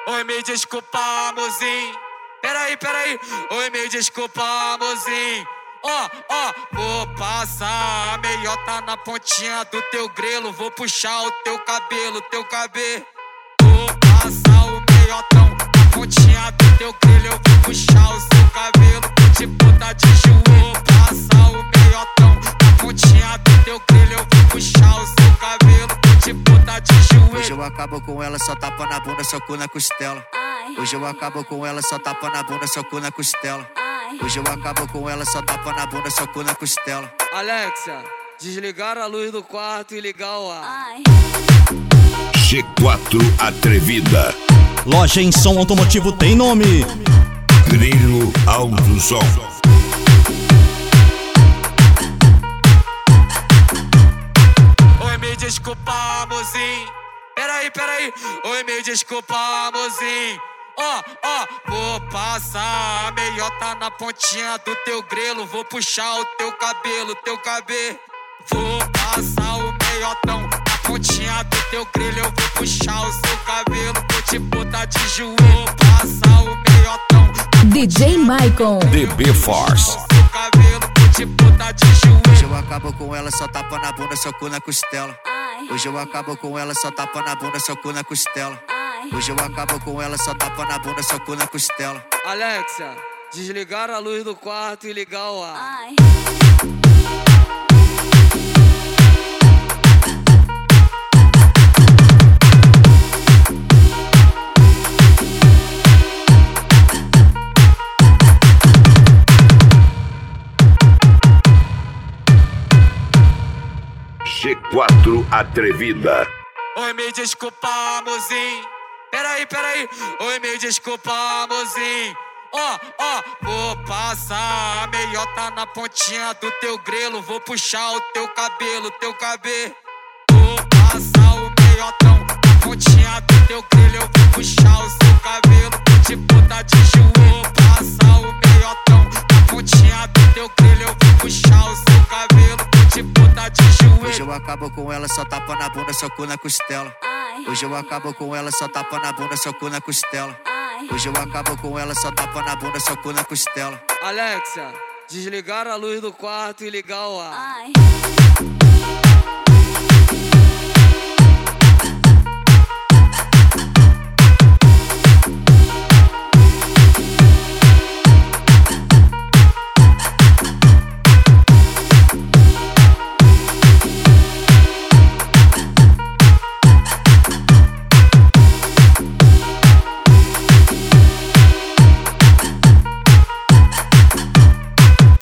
Oi, me desculpa, amorzinho. Peraí. Oi, me desculpa, amorzinho. Vou passar a meiota na pontinha do teu grelo. Vou puxar o teu cabelo. Vou passar o meiotão na pontinha do teu grelo. Eu vou puxar o seu cabelo, vou te botar de joelho. Vou passar o meiotão na pontinha do teu grelo. Eu vou puxar o seu cabelo, vou te botar de joelho. Hoje eu acabo com ela, só tapa na bunda, soco na costela. Hoje eu acabo com ela, só tapa na bunda, soco na costela. Hoje eu acabo com ela, só tapa na bunda, soco na costela. Alexa, desligar a luz do quarto e ligar o ar. G4 Atrevida. Loja em som automotivo tem nome: Grilo Autosom. Oi, me desculpa, amorzinho. Peraí. Oi, me desculpa, amorzinho. Vou passar a meiota na pontinha do teu grelo. Vou puxar o teu cabelo. Vou passar o meiotão na pontinha do teu grelo. Eu vou puxar o seu cabelo, vou te botar de joelho. Vou passar o meiotão DJ Maicon, DB Force. seu cabelo, vou te botar de joelho. Hoje eu acabo com ela, só tapa na bunda, soco na costela. Hoje eu acabo com ela, só tapa na bunda, soco na costela. Hoje eu acabo com ela, só tapa na bunda, soco na costela. Alexa, desligar a luz do quarto e ligar o ar. G4 Atrevida. Oi, me desculpa, amorzinho. Peraí. Oi, me desculpa, amorzinho. Vou passar a meiota na pontinha do teu grelo. Vou puxar o teu cabelo. Vou passar o meiotão na pontinha do teu grelo. Eu vou puxar o seu cabelo, vou te botar de joelho. Vou passar o meiotão na pontinha do teu grelo. Eu vou puxar o seu cabelo, vou te botar de joelho. Hoje eu acabo com ela, só tapa na bunda, soco na costela. Hoje eu acabo com ela, só tapa na bunda, soco na costela. Hoje eu acabo com ela, só tapa na bunda, soco na costela. Alexa, desligar a luz do quarto e ligar o ar.